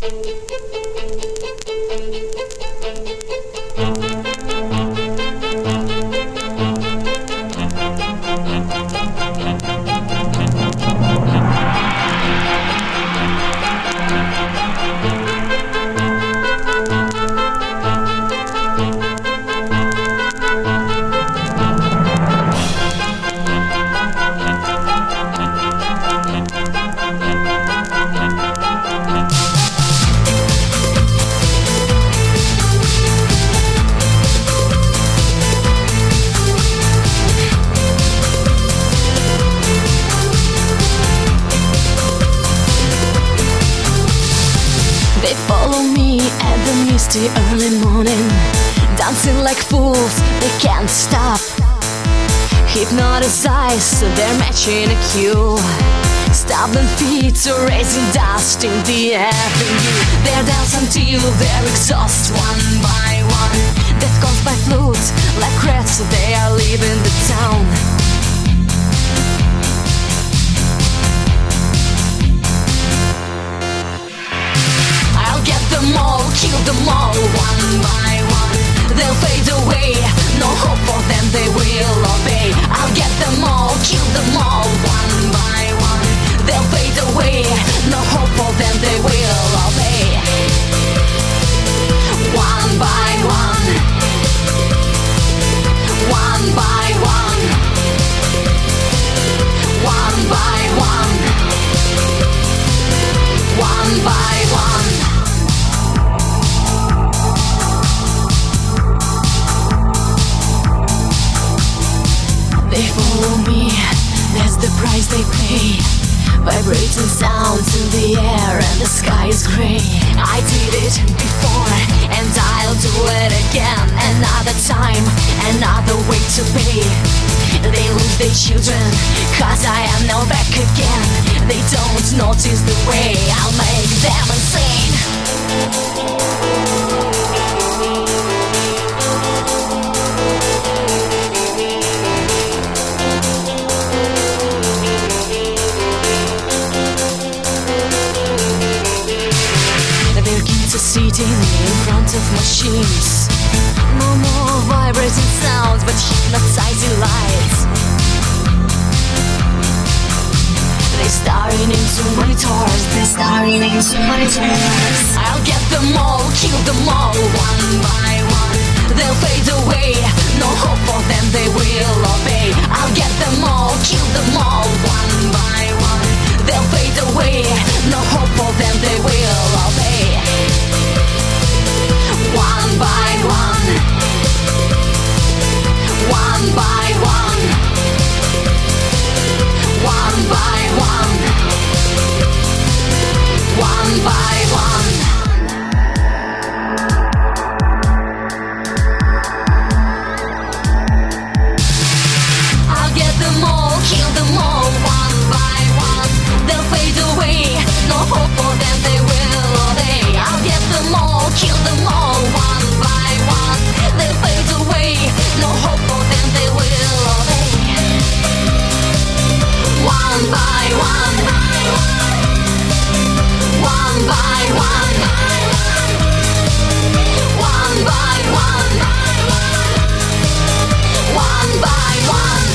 The early morning, dancing like fools, they can't stop. Hypnotized, so they're matching a cue. Stomping feet are raising dust in the avenue. They dance until they're exhausted, one by one. Death calls by flutes, like rats, so they are leaving the town. Get them all, kill them all, one by one. They'll fade away, no hope for them, they will obey. I'll get them all, kill them all, one by one. They'll fade away, no hope for them, they will obey. One by one. One by one. One by one. One by one. They follow me, that's the price they pay. Vibrating sounds in the air and the sky is grey. I did it before and I'll do it again. Another time, another way to pay. They lose their children, cause I am now back again. They don't notice the way I'll make them insane. Sitting in front of machines. No more vibrating sounds, but hypnotizing lights. They're staring into monitors. They're staring into monitors. I'll get them all, kill them all, one by one. They'll fade away, no hope for them, they will obey. I'll get them all, kill them all, one by one. They'll fade away, no hope for them, they will obey. One by one. One by one. One by one. One by one. I'll get them all, kill them all, one by one. They'll fade away, no hope for them, they will obey. I'll get them all, kill them all, one by one. They'll fade away, no hope for them, they will obey. One by one. One by one. One by one. One by one.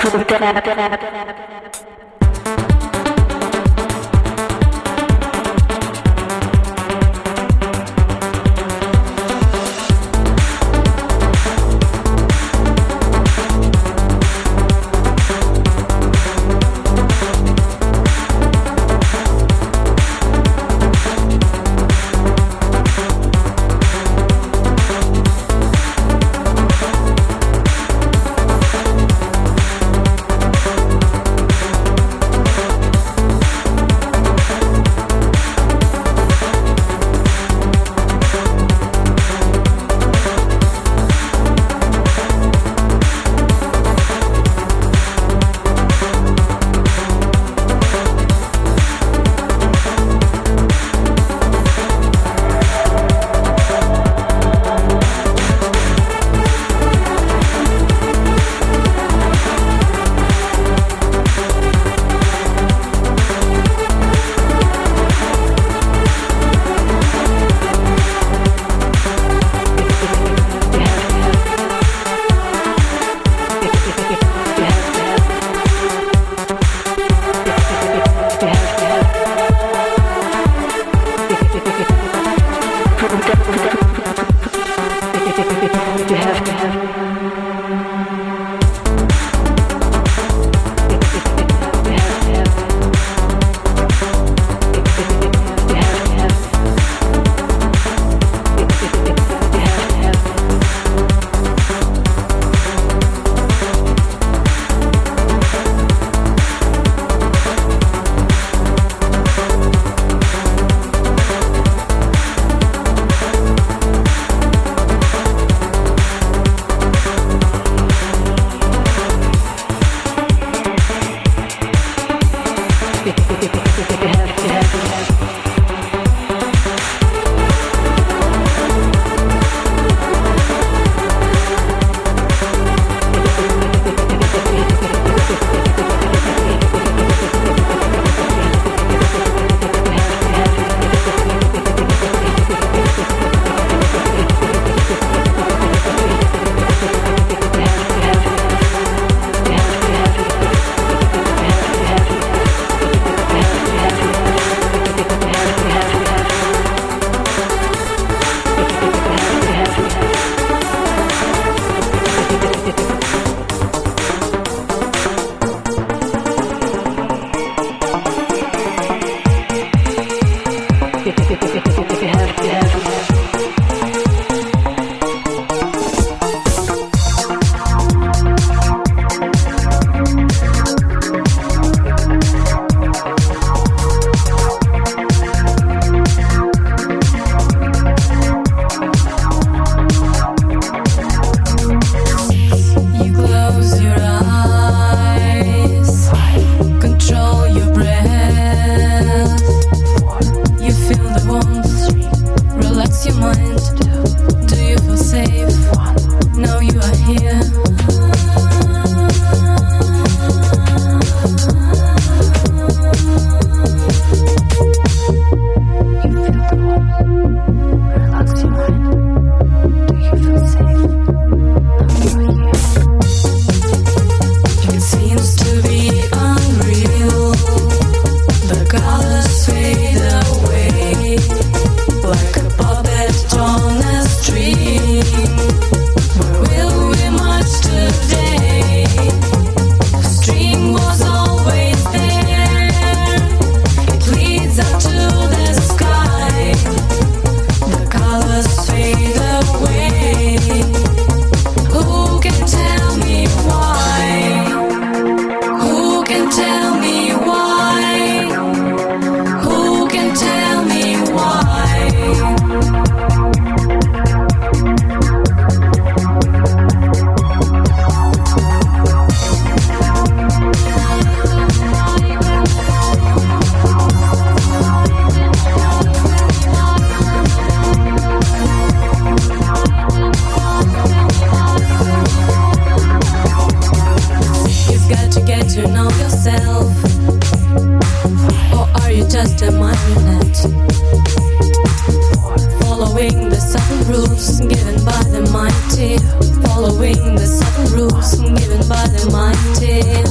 Following the subtle rules given by the mighty.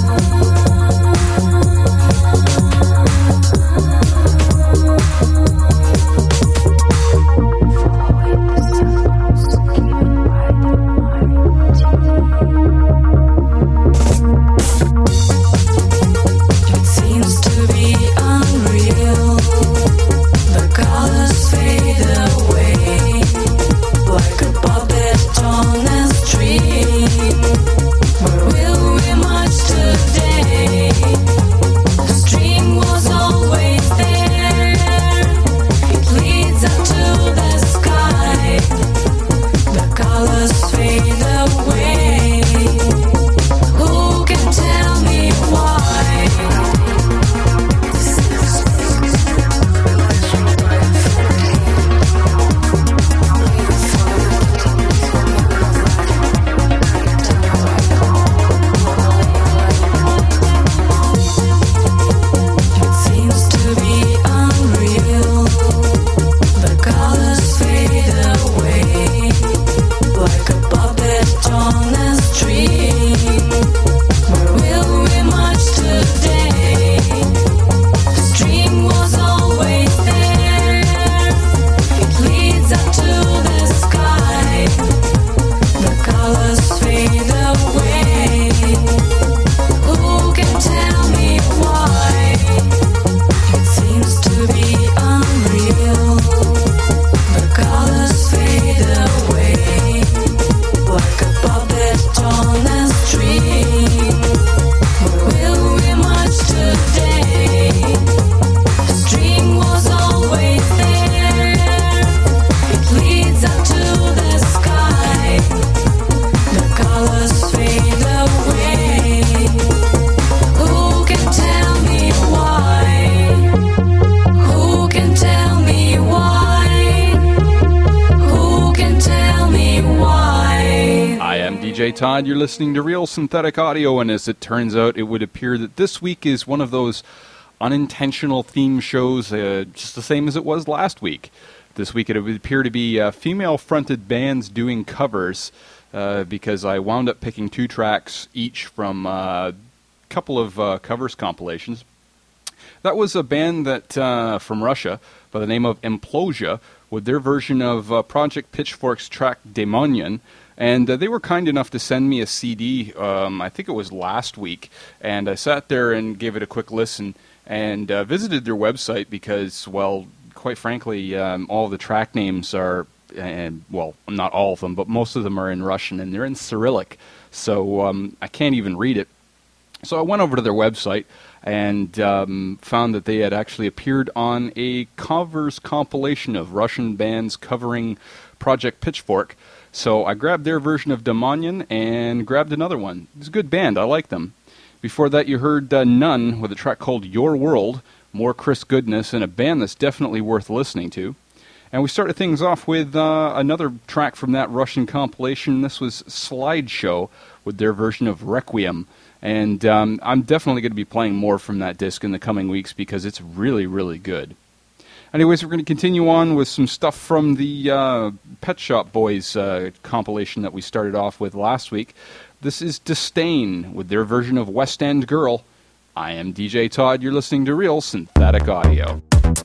DJ Todd. You're listening to Real Synthetic Audio, and as it turns out, it would appear that this week is one of those unintentional theme shows, just the same as it was last week. This week it would appear to be female-fronted bands doing covers, because I wound up picking 2 tracks each from a couple of covers compilations. That was a band that from Russia by the name of Implosia, with their version of Project Pitchfork's track Demonian. And they were kind enough to send me a CD, I think it was last week, and I sat there and gave it a quick listen and visited their website because, well, quite frankly, all the track names are, well, not all of them, but most of them are in Russian, and they're in Cyrillic, so I can't even read it. So I went over to their website and found that they had actually appeared on a covers compilation of Russian bands covering Project Pitchfork. So I grabbed their version of Demonian and grabbed another one. It's a good band. I like them. Before that, you heard None with a track called Your World, more Chris Goodness, and a band that's definitely worth listening to. And we started things off with another track from that Russian compilation. This was Slideshow with their version of Requiem. And I'm definitely going to be playing more from that disc in the coming weeks because it's really, really good. Anyways, we're going to continue on with some stuff from the Pet Shop Boys compilation that we started off with last week. This is Disdain with their version of West End Girl. I am DJ Todd. You're listening to Real Synthetic Audio.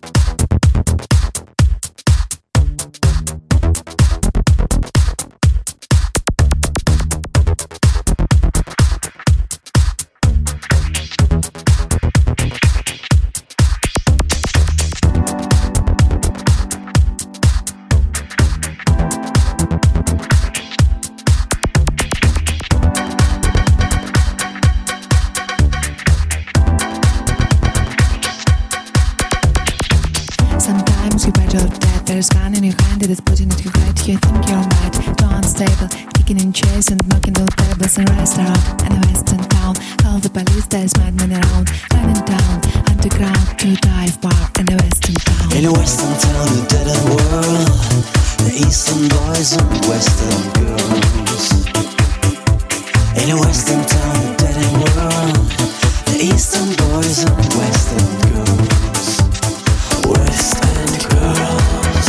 There's gun in your hand, it is putting at your head. You think you're mad, too unstable, kicking in chairs and knocking on tables in restaurant and a western town. Call the police, there's madmen around, running down underground to a dive bar in a western town. In a western town, a dead end world, the eastern boys and western girls. In a western town, a dead end world, the eastern boys and western girls. West End girls.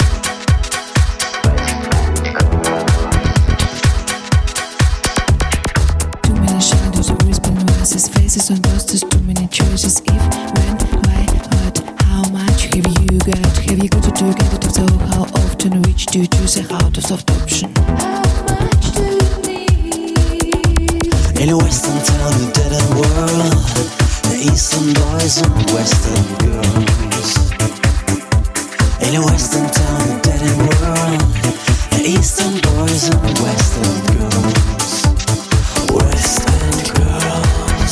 Too many shadows, whispering voices, faces on posters, too many choices. If, when, why, what, how much have you got? Have you got to do, get it, if so, how often? Which do you choose a out of soft option? How much do you need? In a western town, a dead end world, the eastern boys and western girls. In a western town, a dead end world, the eastern boys and western girls. West End girls.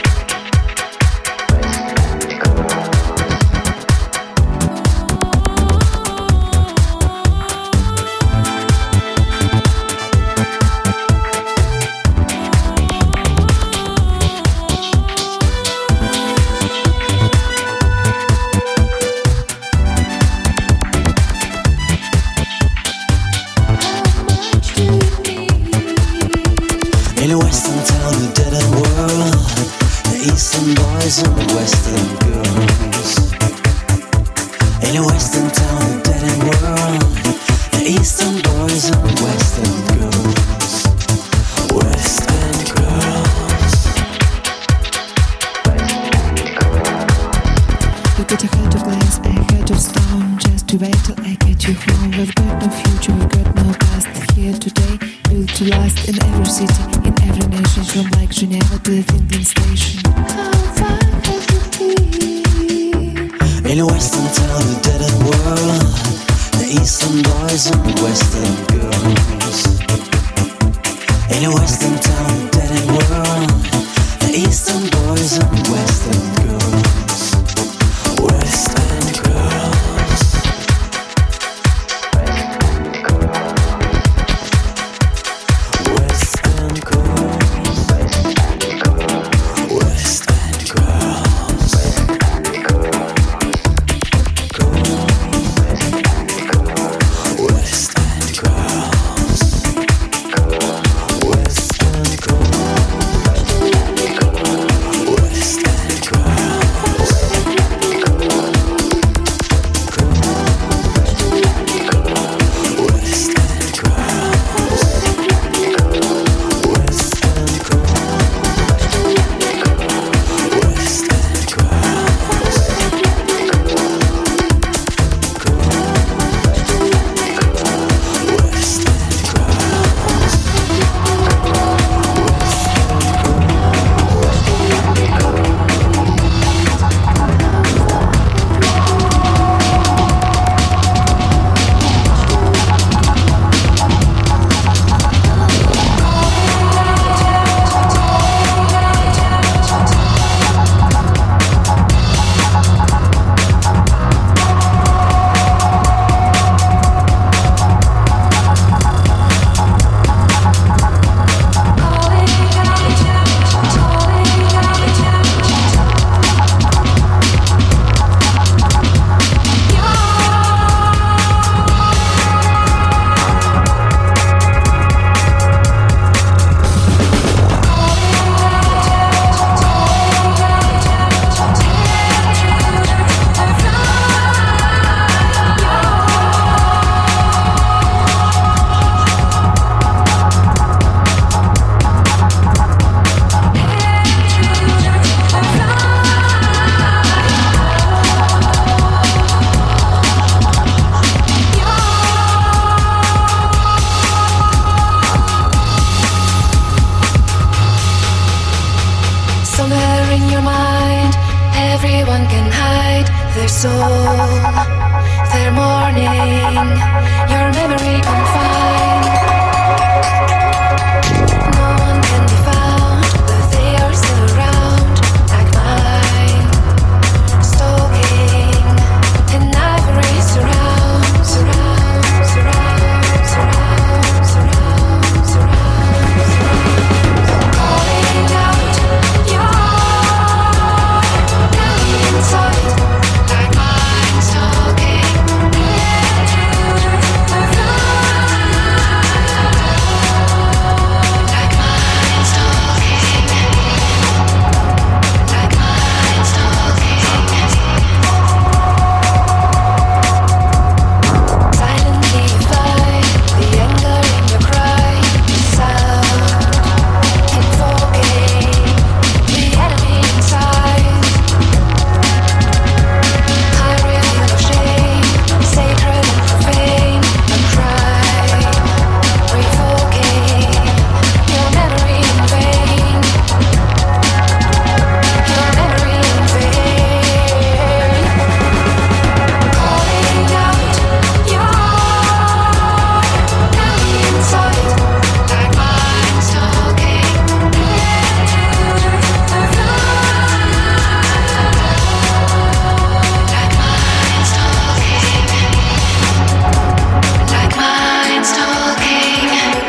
In a western town, a dead end world, the eastern boys and western girls. In a western town, a dead end world, the eastern boys and western girls. West End girls. You got a heart of glass, a heart of stone. Just to wait till I get you home. We've got no future, we've got no past. Here today, built to last in every city, in every nation, from like Geneva to the Finland station. How far have you been? In a western town, a dead end world, the eastern boys and western girls. In a western town, a dead end world, the eastern boys and western girls. West End girls. West End girls. West End girls. West End girls. Somewhere in your mind, everyone can hide their soul, their morning, your memory confined. No one can be found, but they are still around, like mine, stalking an ivory surround, surround, surround, surround, surround, surround. Calling out your name inside, like mine, stalking into the like mine, stalking, like mine, stalking. Silently fight the anger in your cry, sound invoking the enemy inside. I reveal your shame, sacred and profane, a cry, revoking your memory in vain, your memory in vain. Calling out your name inside, like mine, stalking into the like mine, stalking, like mine, stalking.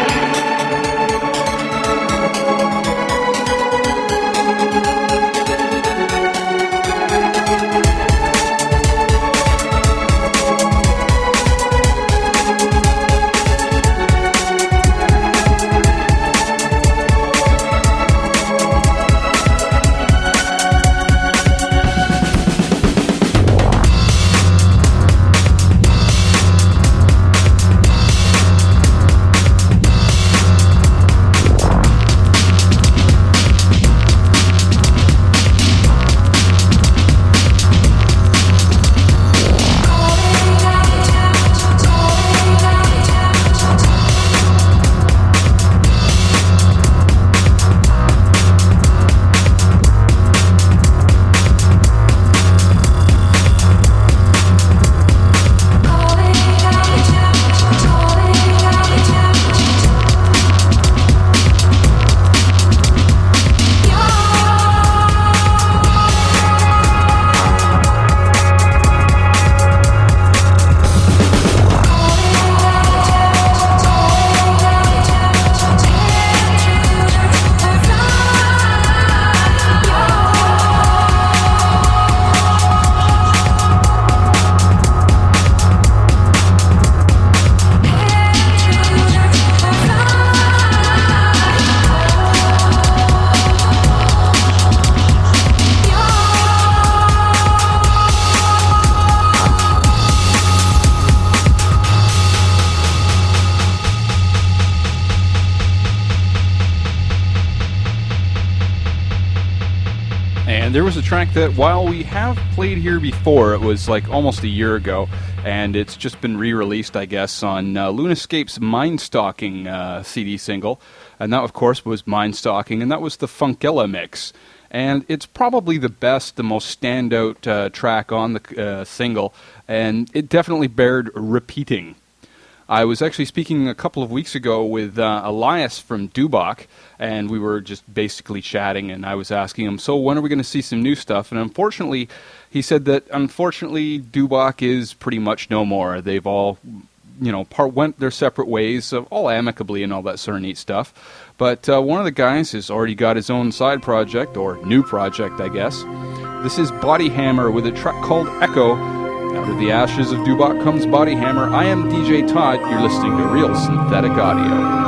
And there was a track that, while we have played here before, it was like almost a year ago, and it's just been re-released, I guess, on Lunescape's Mindstalking CD single. And that, of course, was Mindstalking, and that was the Funkella mix. And it's probably the best, the most standout track on the single, and it definitely bared repeating. I was actually speaking a couple of weeks ago with Elias from Dubach, and we were just basically chatting, and I was asking him, so when are we going to see some new stuff? And unfortunately, he said that unfortunately Dubach is pretty much no more. They've all, went their separate ways, all amicably and all that sort of neat stuff. But one of the guys has already got his own side project, or new project, I guess. This is Body Hammer with a track called Echo. Out of the ashes of Dubach comes Body Hammer. I am DJ Todd. You're listening to Real Synthetic Audio.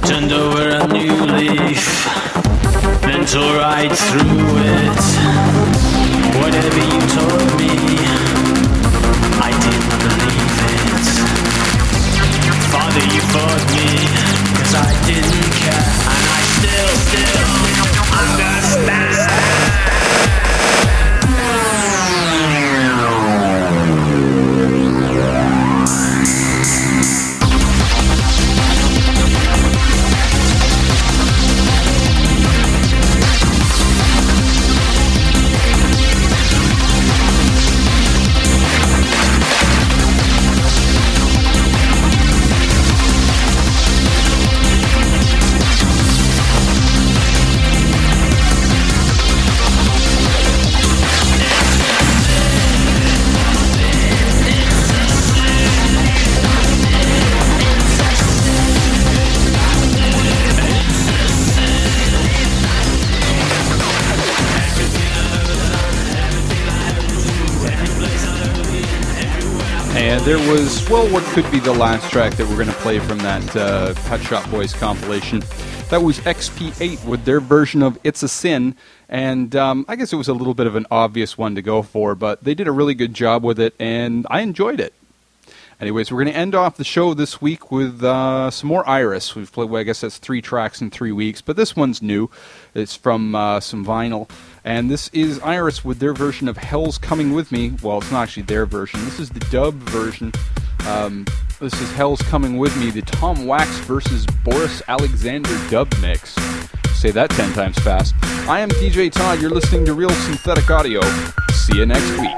turned over a new leaf, then tore right through it. Whatever you told me, I didn't believe it. Father, you fought me, 'cause I didn't care, and I still understand. And there was, well, what could be the last track that we're going to play from that Pet Shop Boys compilation. That was XP8 with their version of It's a Sin, and I guess it was a little bit of an obvious one to go for, but they did a really good job with it, and I enjoyed it. Anyways, we're going to end off the show this week with some more Iris. We've played, well, I guess that's 3 tracks in 3 weeks, but this one's new. It's from some vinyl. And this is Iris with their version of Hell's Coming With Me. Well, it's not actually their version. This is the dub version. This is Hell's Coming With Me, the Tom Wax versus Boris Alexander dub mix. Say that 10 times fast. I am DJ Todd. You're listening to Real Synthetic Audio. See you next week.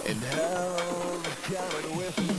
And hell coming with me.